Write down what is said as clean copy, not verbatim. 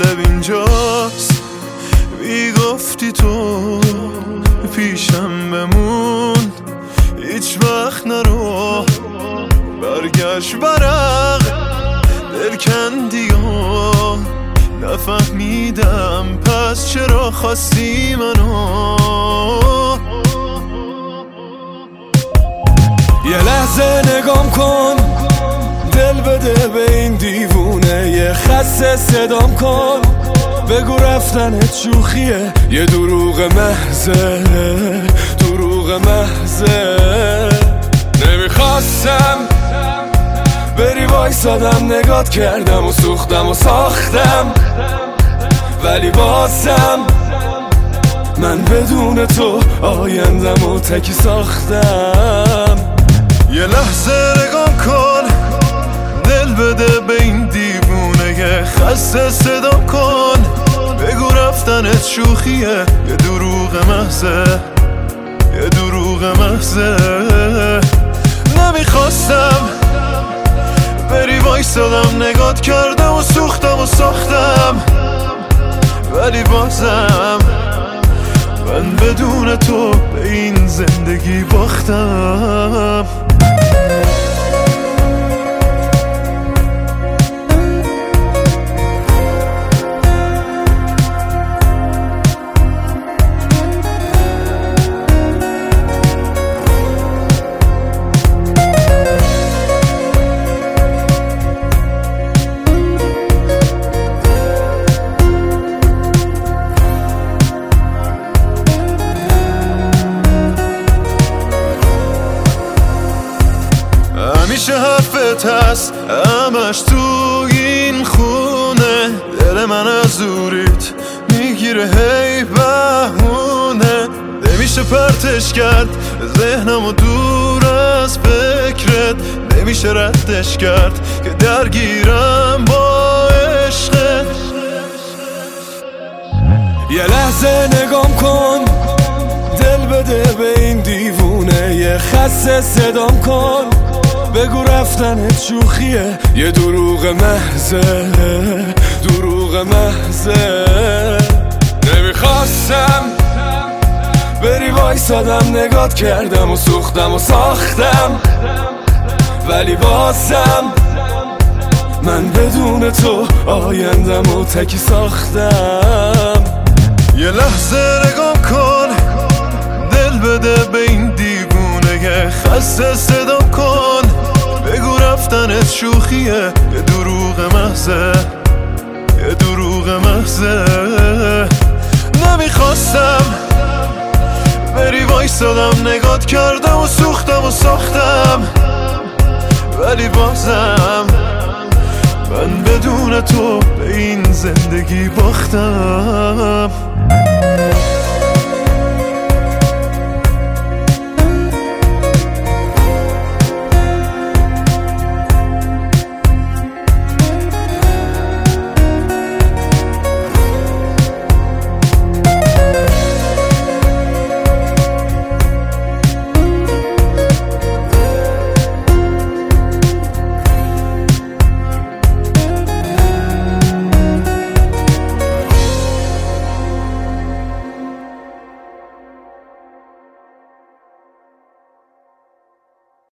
جالب اینجاست میگفتی تو پیشم بمون، هیچ وقت نرو برگشت برق دل کندی و نفهمیدم پس چرا خواستی منو. یه لحظه نگام کن، دل بده به این دیوونه، یه خسته صدام کن، بگو رفتنت شوخیه، یه دروغ محضه، دروغ محضه. نمیخواستم بری وایسادم، نگات کردم و سوختم و ساختم، ولی بازم من بدون تو آیندم و تکی ساختم. یه لحظه نگام کن، دل بده به این دیوونه، یه خسته صدا کن، بگو رفتنت شوخیه، یه دروغ محضه، یه دروغ محضه. نمیخواستم بری وایسادم، نگات کردم و سوختم و ساختم، ولی بازم من بدون تو به این زندگی باختم. همیشه حرفت هست همش تو این خونه، دل من از دوریت میگیره هی بهونه، نمیشه پرتش کرد ذهنمو دور از فکرت، نمیشه ردش کرد که درگیرم با عشقت. یه لحظه نگام کن، دل بده به این دیوونه، یه خسته صدام کن، بگو رفتنت شوخیه، یه دروغ محضه، دروغ محضه. نمیخواستم بری وایسادم، نگات کردم و سوختم و ساختم، ولی بازم من بدون تو آیندم و تکی ساختم. یه لحظه نگام کن، دل بده به این دیوونه، یه خسته صدا کن، بگو رفتنت شوخیه، یه دروغ محضه، یه دروغ محضه. نمیخواستم بری وایسادم، نگات کردم و سوختم و ساختم، ولی بازم من بدون تو به این زندگی باختم.